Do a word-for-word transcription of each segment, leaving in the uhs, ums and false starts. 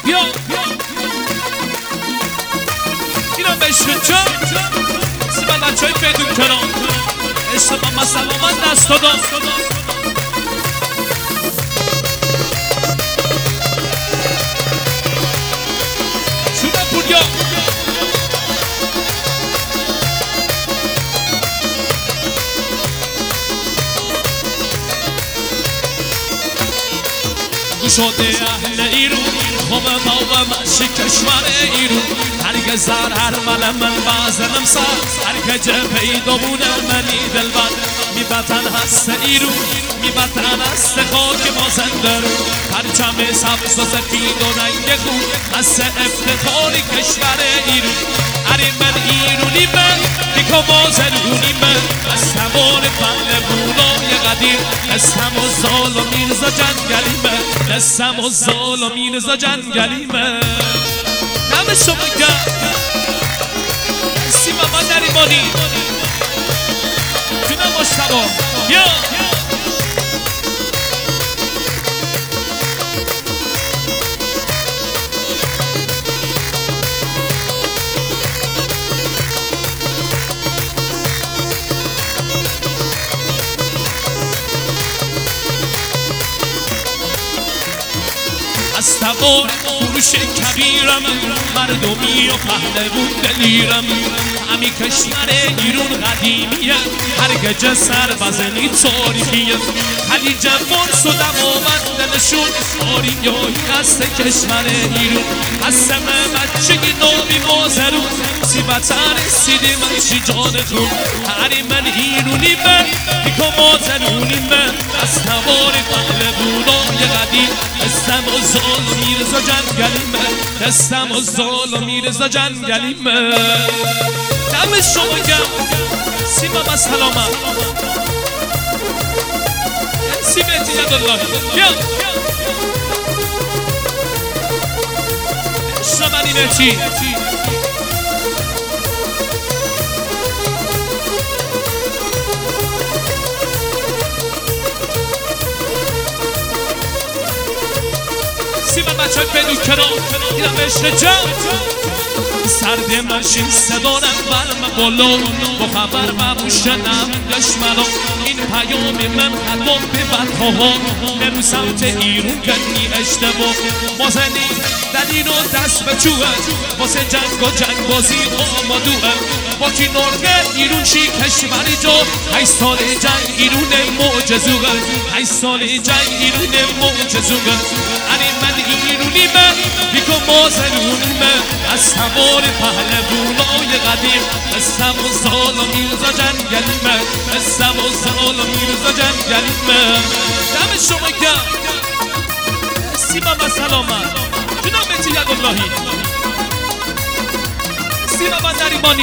بیا اینا بشت چه سیبل بچه های بدون کنان عشق با مسلمان دست داد شده پولیا شده اهل ایرون خوب ما و مشی کشور ایرون هرگز در هر مل من بازنم سر هرگز پیدا بونه منی دلبر می وطن هست ایرون می وطن هست خاک ما زندرون پرچم سبز و سفید و رنگ خون هست افتخاری کشور ایرون اره من ایرونی من دیگه ما زرونی من از تمام پهلوانای قدیم دستم و زال و میرزا جنگلی من دستم و زال و میرزا جنگلی من دم شما گرد سیما من نریمانی جونم مشتبا بیا از تبار فروش کبیرم مردمی و پهلوون دلیرم همی کشور ایرون قدیمیه هرگز سر بزنی تاریخیه خلیج فارس و دماوند نشون آریایی هست کشور ایرون هست من بچگی نامی مازرون سی وطن رسیدی من چی جان خون هری من ایرونی من دیگه مازرونی من از تبار پهلوانای قدیم دستم و زال و میرزا جنگلی من دستم و زال و میرزا جنگلی من دم شما گم سیما با سلامت سیما اتیاد الله بیا شمانی نتی سیما بچه بدون کنار اینم عشق جم سرد ماشین صدارم برم بالا با خبر مبوشنم دشمنم این پیام من خطاب به بدخواها برو سمت ایرون کنی اشتباه مازنی دلیل و دست به چوه واسه جنگ و جنگ بازی آمادوه با کی نرگه ایرون چی کشوری جا هی سال جنگ ایرون معجزوه هی سال جنگ ایرون معجزوه انی من ایرونی من بیکو مازنونی من از تبار پهلوانای قدیم دستم و زال و میرزا جنگلی من دستم و زال و میرزا جنگلی من دم شما گم سیما با سلامت جناب اتیاد اللهی سیما با نریمانی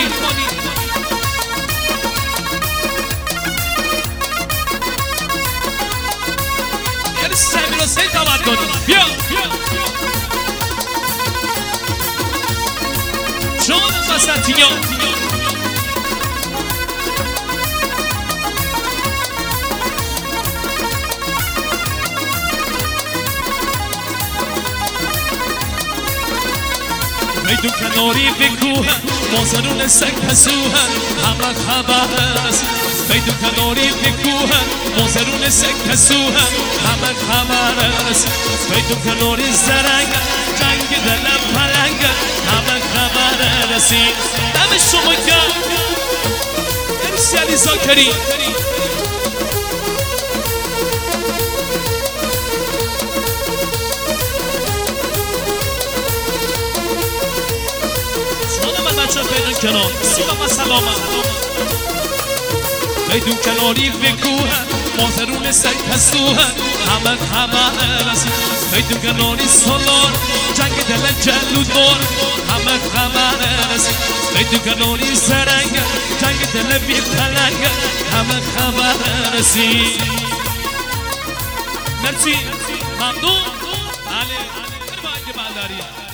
یعنی سمیر و سید دعوت کنی بیا جان وسطیان میدون کناری بکوه مازنون سگ هسوه همه خبر است میدون کناری بکوه مازنون سگ هسوه همه خبر است میدون کناری زرنگ جنگ دلم پلنگ همه خبر رسید دم شما گم مرسی علی زاکری بچه پیدون کنار سیما با سلامت پیدون کناری بکوه مازرون سگ هستوه همه خبر رسید پیدون کناری سالار جنگ دل جلودار همه خبر رسید پیدون کناری سرنگ جنگ دل بی پلنگ همه خبر رسید مرسی ممنون بله بله بله